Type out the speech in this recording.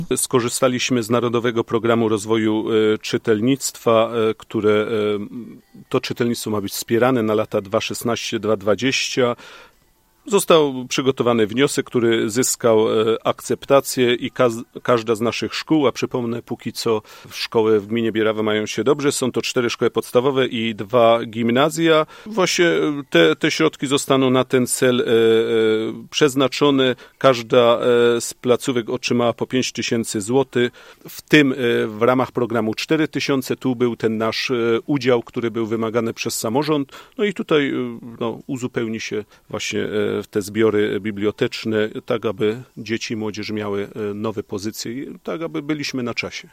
Skorzystaliśmy z Narodowego Programu Rozwoju Czytelnictwa, które to czytelnictwo ma być wspierane na lata 2016-2020. Został przygotowany wniosek, który zyskał akceptację i każda z naszych szkół, a przypomnę, póki co szkoły w gminie Bierawa mają się dobrze, są to 4 szkoły podstawowe i 2 gimnazja. Właśnie te środki zostaną na ten cel przeznaczone. Każda z placówek otrzymała po 5 000 złotych, w tym w ramach programu 4 000. Tu był ten nasz udział, który był wymagany przez samorząd. No i tutaj uzupełni się właśnie w te zbiory biblioteczne, tak aby dzieci i młodzież miały nowe pozycje, tak aby byliśmy na czasie.